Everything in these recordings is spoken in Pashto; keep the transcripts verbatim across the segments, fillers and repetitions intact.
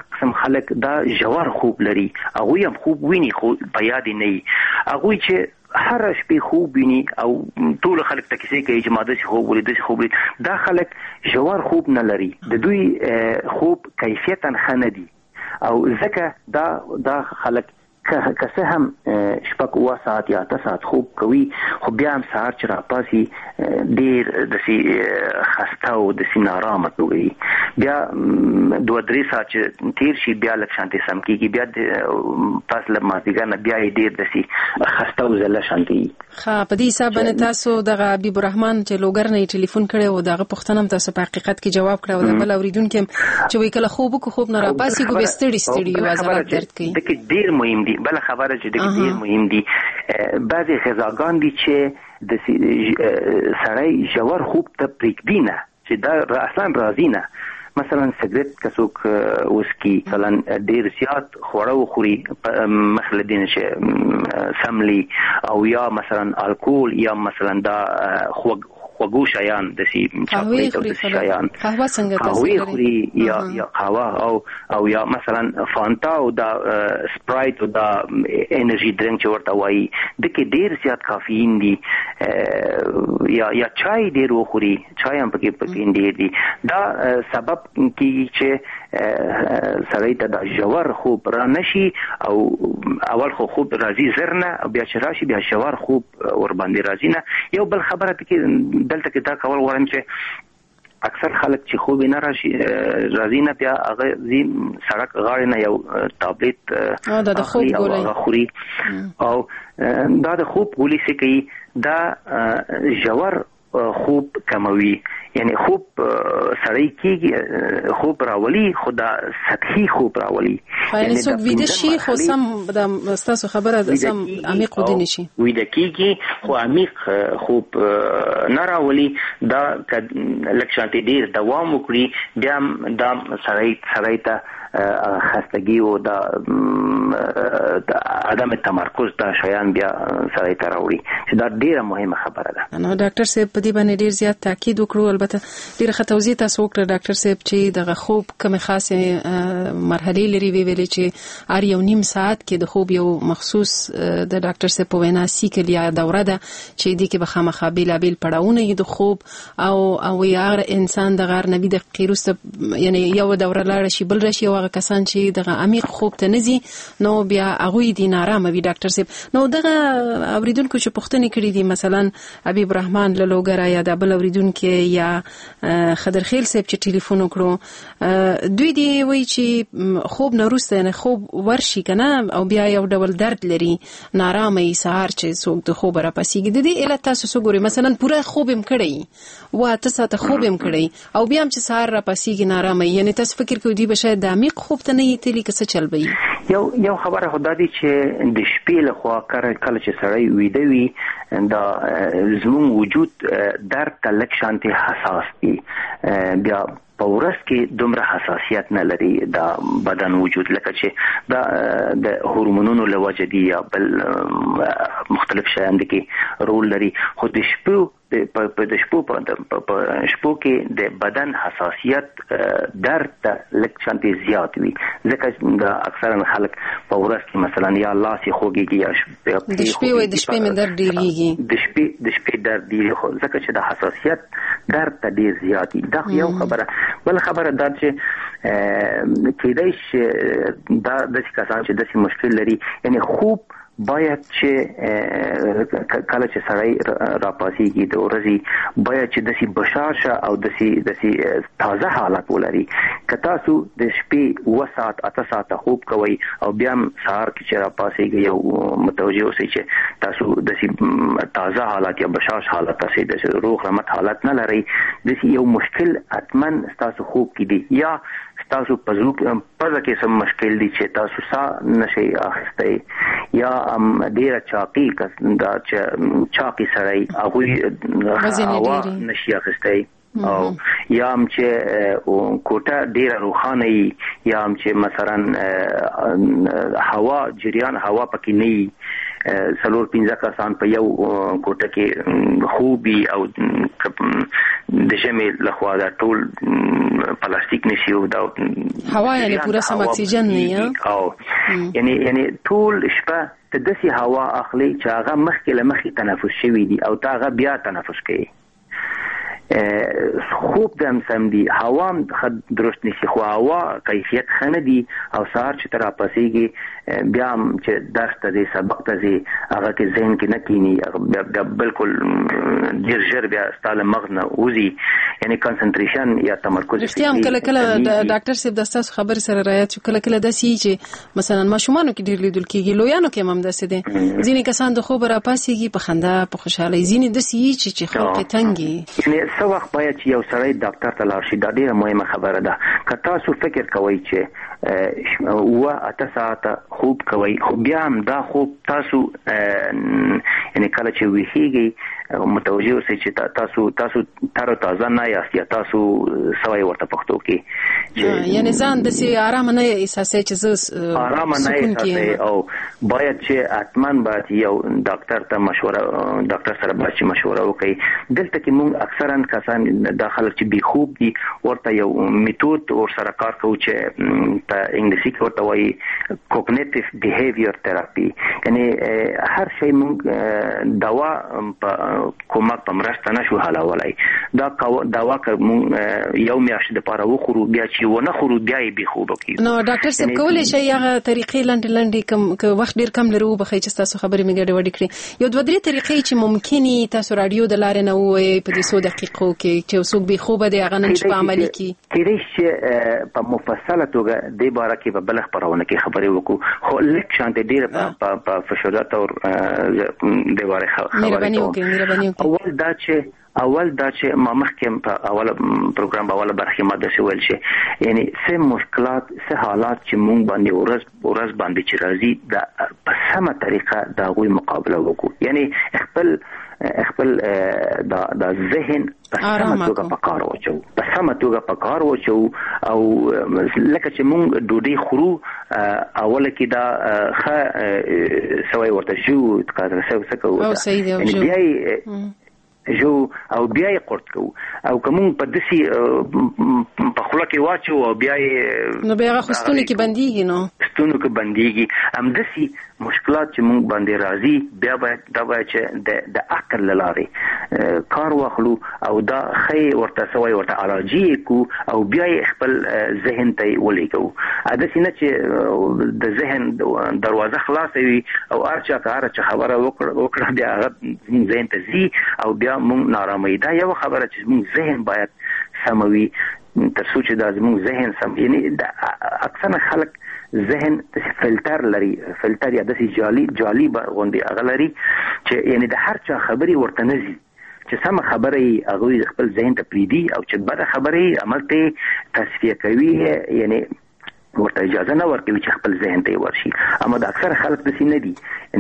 قسم خلک دا ژور خوب لري، هغوی هم خوب ویني خو په یاد نه وي. هغوی چې هر شپې خوب ویني او ټول خلک ته کیسې کوي چې ما داسې خوب ولید داسې خوب ولید، دا خلک ژور خوب نه لري، د دوی خوب کیفیتا ښه نه دي او ځکه دا دا خلک که څه هم شپږ اووه ساعت یا اته ساعت خوب کوي خو بیا هم سهار چې راپاسي ډېر داسې خسته او داسې نارامه کوي. بیا دوه درې ساعت چې تیر شي بیا لږ شانتې سم کېږي، بیا پس له مازدیګر نه بیا یې ډېر داسې خسته او ذله شانتې وي. ښه، په دې حساب باندې تاسو دغه حبیب الرحمن چې لوګر نه یې ټلیفون کړی و دغه پوښتنه هم تاسو په حقیقت کې جواب کړی او د بل اورېدونکي هم چې وایي کله خوب وکړو خوب نه راپاسي خو بیا ستړي ستړي یو عضلات درد کوي. دغه ډېر مهم دي. بله خبره چې دغه ډېر مهم دي، بعضې غذاګان دي چې د سړی ژور خوب ته پرېږدي نه، چې دا اصلا راځي نه. مثلا سګرټ که څوک وسکي، مثلا ډېر زیات خواړه وخوري مخ له دې نه چې سملي، او یا مثلا الکول یا مثلا دا خوږ خوږو شیان داسې چاکلیټ او داسې شیان، قهوه څنګه قهوه خوري یا یا قهوه او او یا مثلا فانتا او دا سپرایټ او دا انرژي ډرینک چې ورته وایي دغه ډېر زیات کافین دي، یا یا چای ډېر وخوري، چای هم پکې پکې ډېر دي. دا سبب کېږي چې سړی ته د ژور خوب را نشي او اول خو خوب راځي زر نه، بیا چې راشي بیا ژور خوب ورباندې راځي نه. یو بل خبره پکې دلته کې دا کول غواړم چې اکثر خلک چې خوب نه راشي راځي نه بیا هغه ځي سړک غاړې نه یو ټابلیټ اخلي او هغه خوري او دا د خوب ګولۍ څه کوي، دا ژور خوب کموي. یعنی خوب سړی کېږي خوب راولي خو دا سطحي خوب راولي، یعنی څوک ویده شي خو سم د ستاسو خبره سم عمیق ودې نه شي، ویده کېږي خو عمیق خوب نه راولي. دا لږ شانتې ډېر دوام وکړي بیا هم دا سړی سړی ته خستګي او دا عدم تمرکز دا شیان بیا سړی ته راوړي، چې دا ډېره مهمه خبره ده. نو ډاکټر صاحب په دې باندې ډېر زیات تاکید وکړو، البته ډېره ښه توضیح تاسو وکړه ډاکټر صاحب چې دغه خوب کومې خاصې مرحلې لري. وی ویلې چې هر یو نیم ساعت کې د خوب یو مخصوص د ډاکټر صاحب په وینا سیکل یا دوره ده چې دې کې به خامخا بېلابېل پړاوونه وي د خوب او او هر انسان دغه هر نوي دقیقې وروسته یعنی یو دوره لاړه شي بل راشي او هغه کسان چې دغه عمیق خوب ته نه ځي نو بیا هغوی دي نارامه وي. ډاکټر صاحب نو دغه اورېدونکو چې پوښتنې کړي دي مثلا حبیب الرحمن له لوګره یا د بل اورېدونکي یا خضرخیل صاحب چې ټلیفون وکړو دوی دی وایي چې خوب نه وروسته یعنې خوب ورشي که نه او بیا یو ډول درد لري نارامه یي سهار چې څوک د خوبه راپاسېږي. د دې علت تاسو څه ګورئ؟ مثلا پوره خوب یم کړی و اته ساعته خوب یم کړی او بیا هم چې سهار راپاسېږي نارامه یي، یعنې تاسو فکر کوئ دوی به شاید د عمیق خوب ته نه یي تلي که څه چل به یي؟ یو یو خبره خو دا دی چې د شپې لخوا کله چې سړی ویده وي دا زموږ وجود درد ته لږ شانتې حساس دي، بیا په ورځ کې دومره حساسیت نه لري دا بدن وجود، لکه چې دا د هورمونونو له وجې دي یا بل مختلف شیان دي کې رول لري. خو د شپو په د شپو په شپو کې د بدن حساسیت درد ته لږ شانتې زیات وي، ځکه دا اکثرا خلک په ورځ کې مثلا یا لاس یې خوږېږي یا د شپې وایي د شپې مې درد ډېرېږي، د شپې د شپې درد ډېرېږي ځکه چې د حساسیت درد ته ډېر زیات وي. دا یو خبره. بل خبره دا چې کېدای شي دا داسې کسان چې داسې مشکل لري، یعنی خوب باید چې کله چې سړی راپاسېږي د ورځې باید چې داسې بشاشه او داسې داسې تازه حالت ولري. که تاسو د شپې اووه ساعت اته ساعته خوب کوئ او بیا هم سهار کې چې راپاسېږئ یو متوجه اوسئ چې تاسو داسې تازه حالت یا بشاش حالت تاسې داسې روغ رمټ حالت نه لرئ، داسې یو مشکل حتما ستاسو خوب کې دی، یا ستاسو پزو پزه کې سم مشکل دی چې تاسو ساه نشئ اخیستی، یا ډېره چاقي دا چې چاقي سړی هغوی هوا نشي اخیستی، او یا هم چې کوټه ډېره روښانه وي، یا هم چې مثلا هوا جریان هوا پکې نه وي، څلور پنځه کسان په یو کوټه کې خوب وي او د ژمي لخوا دا ټول پلاستیک نشي او دا هوا یعنی پورا سم اکسیجن نه او یعنی یعنی ټول شپه ته داسې هوا اخلي چې هغه مخکې له مخکې تنفس شوی دي او تا هغه بیا تنفس کوي. خوب د هم سم دي، هوا هم درست نشي، خو هوا کیفیت ښه نه دي او سهار چې ته راپاڅېږي بیا هم چې درس ته ځې سبق ته ځې هغه کې ذهن کې نه کیني، بیا بالکل ډېر ژر بیا ستا له مغز نه وځي، یعنی کنسنټریشن یا تمرکز. رښتیا هم کله کله ډاکټر صاحب د ستاسو خبرې سره رعایت شو، کله کله داسې وي چې مثلا ماشومانو کې ډېر لیدل کېږي، لویانو کې هم داسې دي، ځینې کسان د خوبه راپاڅېږي په خندا په خوشحالۍ، ځینې داسې وي چې خوب کې تنګ وي. څه وخت باید چې یو سړی ډاکټر ته لاړ شي، دا ډیره مهمه خبره ده. که تاسو فکر کوئ چې اوه اته ساعته خوب کوئ، خو بیا هم دا خوب تاسو یعنی کله چې ویښیږئ متوجه اوسئ چې تاسو تاسو تر تازه نه یاست یا تاسو سوی ورته پښتو کې یعنی ځان داسې ارامه نه احساسوئ چې زه ارامه نه احساسوئ، او باید چې حتما باید یو ډاکټر ته مشوره ډاکټر سره باید چې مشوره وکړئ. دلته کې موږ اکثرا کسان دا خلک چې بې خوب دي ورته یو میتود ورسره کار کوو چې په انګلیسي کې ورته وایي کوګنیټیو بیهیویر تراپي، یعنی هر شی موږ دوا په کومک په مرسته نشو حلولای. دا دوا که موږ یو میاشت دپاره وخورو بیا چې ونه خورو بیا یې بې خوبه کېږو. نو ډاکټر صاحب کولی شئ هغه طریقې لنډې لنډې کم که وخت ډېر کم لري وبښئ چې ستاسو خبرې مې ګډې وډې کړې، یو دوه درې طریقې چې ممکن تاسو راډیو د لارې نه ووایئ په دې څو دقیقو کې چې څوک بې خوبه دی هغه نن شپه عملي کړي؟ کېدای شي چې په مفصله توګه دې باره کې په بله خپرونه کې خبرې وکړو، خو لږ شانتې ډېره په فشارت او دې باره خبرې کوم. اول دا چې اول دا چې ما مخکې په اوله پروګرام په اوله برخه ما داسې ویل چې یعنی څه مشکلات څه حالات چې مونږ باندې ورځ ورځ باندې چې راځي د په سمه طریقه د هغوی مقابله وکړو، یعنی خپل خپل د د ذهن په سمه توګه په کار واچو په سمه توګه په کار واچو او لکه چې مونږ ډوډۍ خورو اوله کې دا ښه سوی ورته شو قدر څه کوو یعنی بیا جو او بیا یې قرط کوو، او که مونږ په داسې په خوله کې واچو او بیا یې نو بیا هغه خو ستوني کې بندېږي، نو ستونو کې بندېږي. همداسې مشکلات چې مونږ باندې راځي بیا باید دا باید چې د د عقل له لارې کار واخلو او دا ښه ورته سوی ورته علاجي یې کړو او بیا یې خپل ذهن ته یې ولېږو. داسې نه چې د ذهن دروازه خلاصه وي او هر چا که هره چا خبره وکړه بیا هغه ذهن ته ځي او بیا مونږ ناراموي. دا یو خبره چې مونږ ذهن باید سموي تر څو چې دا زمونږ ذهن سم، یعنی اکثره خلک ذهن فلټر لري، فلټر یا داسې جالي جالي غوندې هغه لري چې یعنی د هر چا خبرې ورته نه ځي، چې سمه خبره یې هغوی خپل ذهن ته پرېږدي او چې بده خبره یې عمل ته تصفیه کوي، یعنی ورته اجازه نه ورکوي چې خپل ذهن ته ورشي. اما د اکثر خلک داسې نه دي،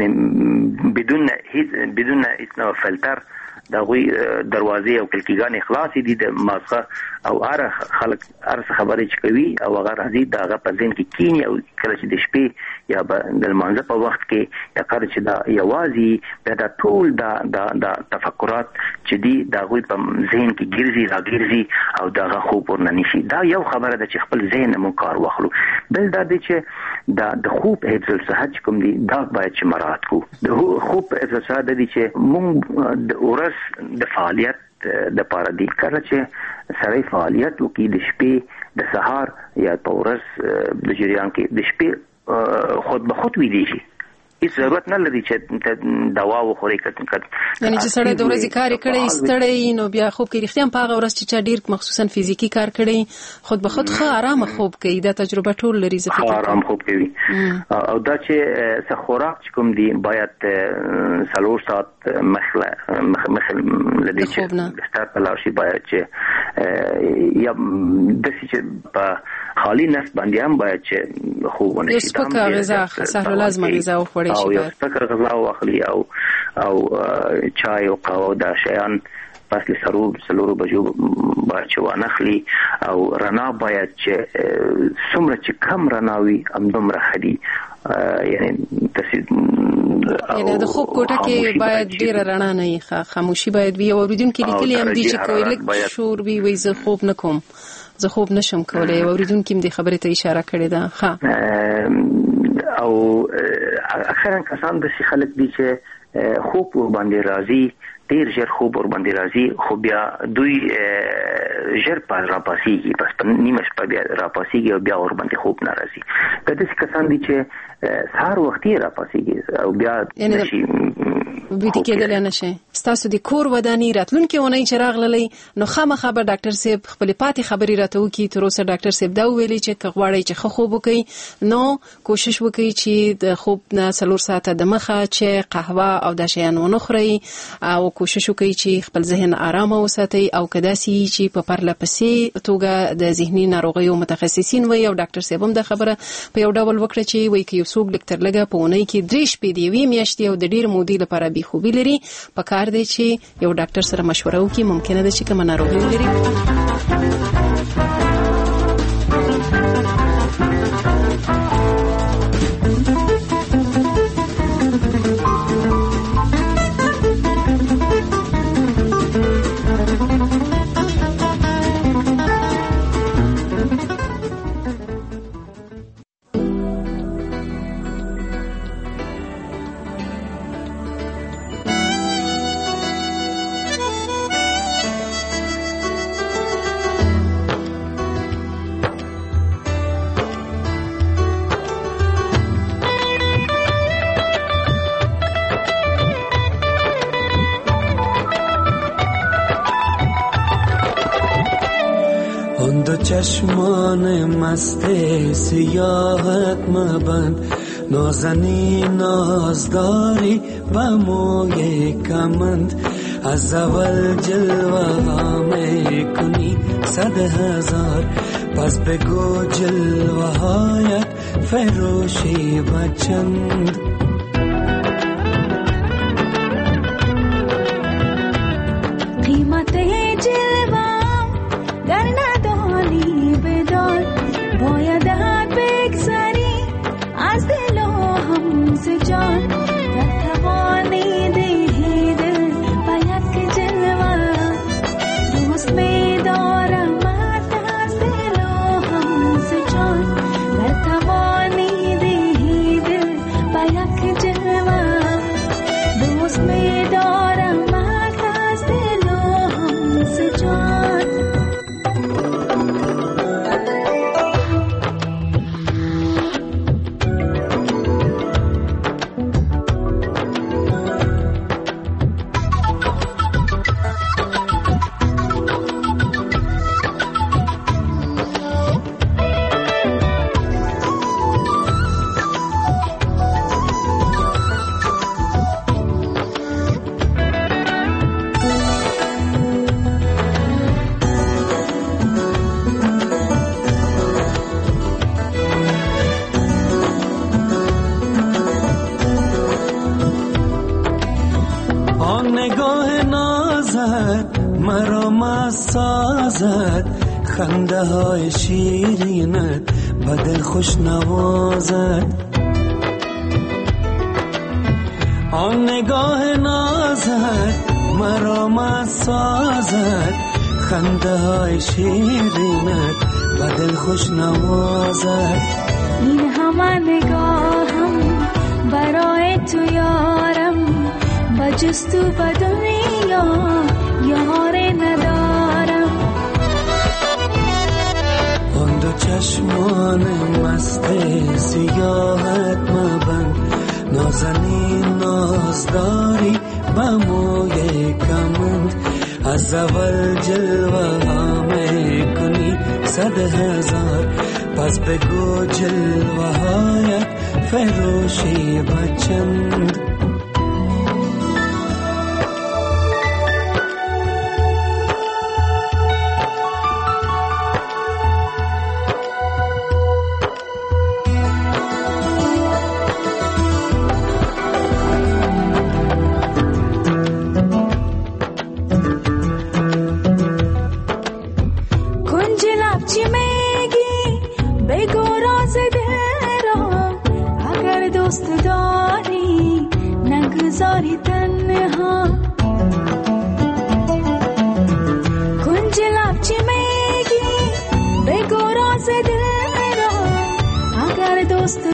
یعنی بدون هیڅ بدون هیڅ نوع فلټر د هغوی دروازې او کلکیګانې خلاصې دي د مازغه او هر خلک هر څه خبرې چې کوي او هغه راځي د هغه په ذهن کې کیني او کله چې د شپې یا د لمانځه په وخت کې یا کله چې دا یوازې بیا دا ټول دا د د تفکرات چې دي د هغوی په ذهن کې ګرځي راګرځي او د هغه خوب ورنه نیسي. دا یو خبره ده چې خپل ذهن مو کار واخلو. بل دا دی چې دا د خوب حفظ الصحت چې کوم دي دا باید چې مراعات کړو. د خوب حفظ الصحت دی چې مونږ د ورځ د فعالیت د پاره دی، کله چې سړی فعالیت وکړي د شپې د سهار یا په ورځ د جریان کې د شپې خود به خود ویدی شي، هیڅ ضرورت نه لري چې دوا وخوري. یعنی چې سړی د ورځې کار کړی ستړی نو بیا خوب کوي، رښتیا هم په هغه ورځ چې چا ډېر مخصوصا فزیکي کار کړی خود به خود ښه ارامه خوب کوي. دا تجربه ټول لري، زه فکر کوم ارام خوب کوي. او دا چې څه خوراک چې کوم دی باید څلور ساعت مخله مخ لدی چې ستار په لاړ شي، باید چې یا داسې چې په خالی نس باندې هم باید چې خوب ونه شي. سپکه غذا سهرالازمه غذا وخورئ او یو سپکه غذا واخلي او او چای او قهوه دا شیان پس له سرور سلورو بجو باید چې وانخلي او رڼا باید چې څومره چې کم رڼا وي همدومره ښه دي یعنی یعنی د خوب کوټه کې باید ډیره رڼا نه وي، خاموشي باید وي. او اوریدونکو لیکلي هم دي چې کوئی لږ شور وي وایي زه خوب نه کوم، زه خوب نشم کولی. اوریدونکو هم دې خبرې ته اشاره کړې ده. ها او اکثرا کسان داسې خلک دي چې خوب ور باندې راځي، ډیر ژر خوب ور باندې راځي، خو بیا دوی ژر پاس را پاسيږي، پس په نیمه شپه بیا را پاسيږي او بیا ور باندې خوب نه راځي. دا داسې کسان دي چې سهار وختي را پاسيږي او بیا نشي ویډی کېدل نه شي. ستاسو د کور ودانی راتلونکي ونی چې راغللی نو خامخا به ډاکټر صاحب خپل پاتې خبري راته وکي. تر اوسه ډاکټر صاحب دا ویلي چې کغواړی چې خوب وکړي نو کوشش وکړي چې د خوب نه څلور ساعته د مخه چې قهوه او د شیان ونه خوري، او کوشش وکړي چې خپل ذهن آرام وساتي. او کدا سي چې په پرله پسې توګه د ذهني ناروغیو متخصصین وي او ډاکټر صاحب هم د خبره په یو ډول وکړي چې وایي کې یو څوک ډاکټر لګا په ونی کې درې شپې دی وی میاشتې او د ډیر مودې لپاره به خوبي لري. په کار دی چې یو ډاکټر سره مشوره وکړي، ممکنه ده چې کوم ناروغي ولري. چشمان مست سیاحت مبند، نازنی نازداری و موی کمند، از اول جلوه ها میکنی صد هزار، پس بگو جلوه هایت فروشی و چند. قیمت جلوه در ندانی بدار، باید بگذری از دل و همز جان، در توانی دهی دل باید که جلوه دوست می دارم از دل و همز جان، در توانی دهی دل باید که جلوه دوست می دارم از دل و همز جان. خنده های شیرینت و دل خوش نوازد، آن نگاه نازت مرا مست سازد، خنده های شیرینت و دل خوش نوازد. این همه نگاهم برای تو یارم، و جز تو به دنیا یاری ندارم. آن دو چشمان مست سیاحت مبند، نازنین نازداری و موی کمند، از اول جلوه ها میکنی صد هزار، پس بگو جلوه هایت فروشی و چند. چی میگی بگو راز دل را، اگر دوست داری نگذاری تنها. کنج لب چی میگی بگو راز دل را، اگر دوست